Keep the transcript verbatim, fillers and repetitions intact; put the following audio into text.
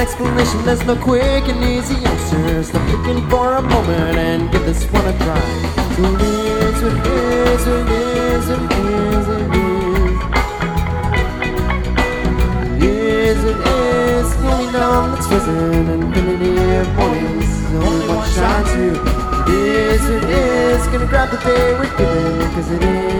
explanation, there's no quick and easy answer. Stop looking for a moment and give this one a try. So it is, what it is, what it is, what it is, what it is. It is, what it is, the only dawn that's risen, infinity of mornings, the only one shines through. It is, what it is, gonna grab the day we're given, cause it is.